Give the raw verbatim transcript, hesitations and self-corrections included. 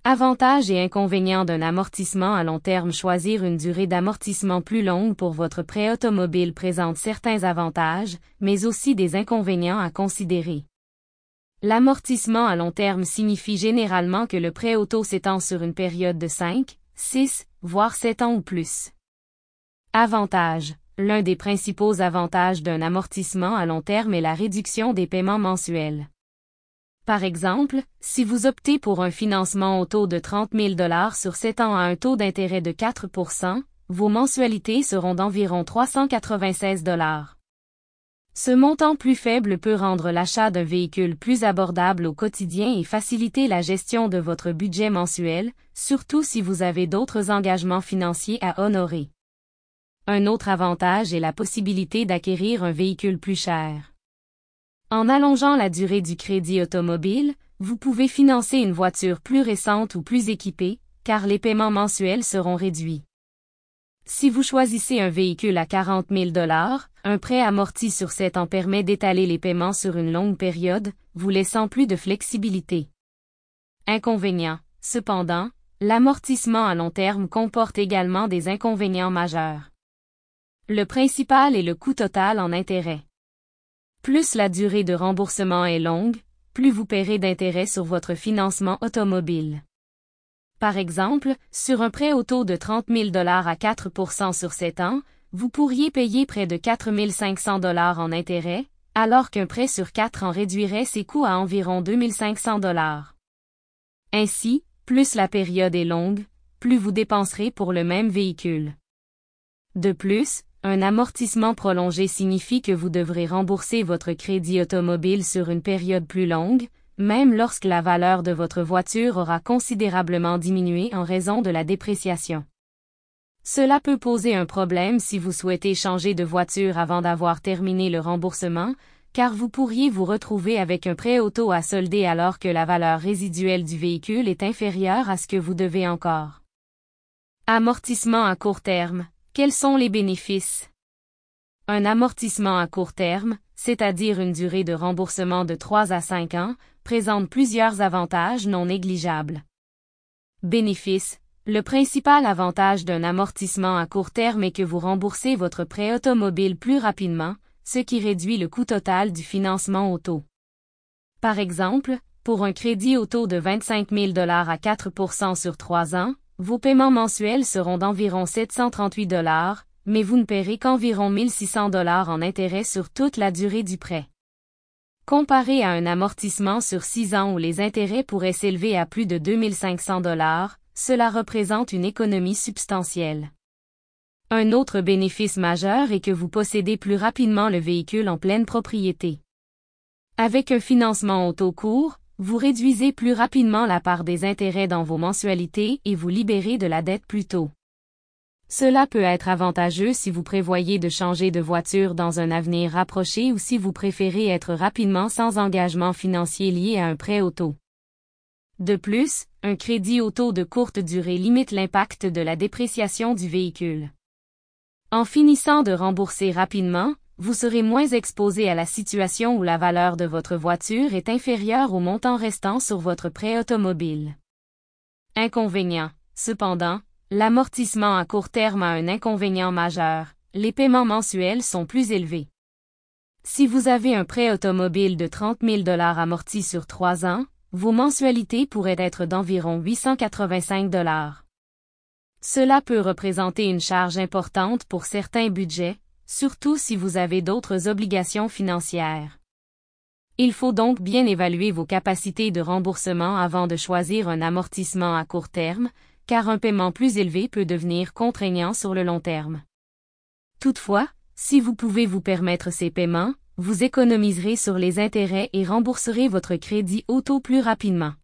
Avantages et inconvénients d'un amortissement à long terme. Choisir une durée d'amortissement plus longue pour votre prêt automobile présente certains avantages, mais aussi des inconvénients à considérer. L'amortissement à long terme signifie généralement que le prêt auto s'étend sur une période de cinq, six, voire sept ans ou plus. Avantages. L'un des principaux avantages d'un amortissement à long terme est la réduction des paiements mensuels. Par exemple, si vous optez pour un financement au taux de trente mille dollars sur sept ans à un taux d'intérêt de quatre pour cent, vos mensualités seront d'environ trois cent quatre-vingt-seize dollars. Ce montant plus faible peut rendre l'achat d'un véhicule plus abordable au quotidien et faciliter la gestion de votre budget mensuel, surtout si vous avez d'autres engagements financiers à honorer. Un autre avantage est la possibilité d'acquérir un véhicule plus cher. En allongeant la durée du crédit automobile, vous pouvez financer une voiture plus récente ou plus équipée, car les paiements mensuels seront réduits. Si vous choisissez un véhicule à quarante mille dollars, un prêt amorti sur sept ans permet d'étaler les paiements sur une longue période, vous laissant plus de flexibilité. Inconvénients. Cependant, l'amortissement à long terme comporte également des inconvénients majeurs. Le principal est le coût total en intérêt. Plus la durée de remboursement est longue, plus vous paierez d'intérêts sur votre financement automobile. Par exemple, sur un prêt auto de trente mille dollars à quatre pour cent sur sept ans, vous pourriez payer près de quatre mille cinq cents dollars en intérêts, alors qu'un prêt sur quatre ans réduirait ses coûts à environ deux mille cinq cents dollars. Ainsi, plus la période est longue, plus vous dépenserez pour le même véhicule. De plus, un amortissement prolongé signifie que vous devrez rembourser votre crédit automobile sur une période plus longue, même lorsque la valeur de votre voiture aura considérablement diminué en raison de la dépréciation. Cela peut poser un problème si vous souhaitez changer de voiture avant d'avoir terminé le remboursement, car vous pourriez vous retrouver avec un prêt auto à solder alors que la valeur résiduelle du véhicule est inférieure à ce que vous devez encore. Amortissement à court terme. Quels sont les bénéfices? Un amortissement à court terme, c'est-à-dire une durée de remboursement de trois à cinq ans, présente plusieurs avantages non négligeables. Bénéfices. Le principal avantage d'un amortissement à court terme est que vous remboursez votre prêt automobile plus rapidement, ce qui réduit le coût total du financement auto. Par exemple, pour un crédit auto de vingt-cinq mille dollars à quatre pour cent sur trois ans, vos paiements mensuels seront d'environ sept cent trente-huit dollars, mais vous ne paierez qu'environ mille six cents dollars en intérêts sur toute la durée du prêt. Comparé à un amortissement sur six ans où les intérêts pourraient s'élever à plus de deux mille cinq cents dollars, cela représente une économie substantielle. Un autre bénéfice majeur est que vous possédez plus rapidement le véhicule en pleine propriété. Avec un financement auto court, vous réduisez plus rapidement la part des intérêts dans vos mensualités et vous libérez de la dette plus tôt. Cela peut être avantageux si vous prévoyez de changer de voiture dans un avenir rapproché ou si vous préférez être rapidement sans engagement financier lié à un prêt auto. De plus, un crédit auto de courte durée limite l'impact de la dépréciation du véhicule. En finissant de rembourser rapidement, vous serez moins exposé à la situation où la valeur de votre voiture est inférieure au montant restant sur votre prêt automobile. Inconvénients. Cependant, l'amortissement à court terme a un inconvénient majeur, les paiements mensuels sont plus élevés. Si vous avez un prêt automobile de trente mille dollars amorti sur trois ans, vos mensualités pourraient être d'environ huit cent quatre-vingt-cinq dollars. Cela peut représenter une charge importante pour certains budgets, surtout si vous avez d'autres obligations financières. Il faut donc bien évaluer vos capacités de remboursement avant de choisir un amortissement à court terme, car un paiement plus élevé peut devenir contraignant sur le long terme. Toutefois, si vous pouvez vous permettre ces paiements, vous économiserez sur les intérêts et rembourserez votre crédit auto plus rapidement.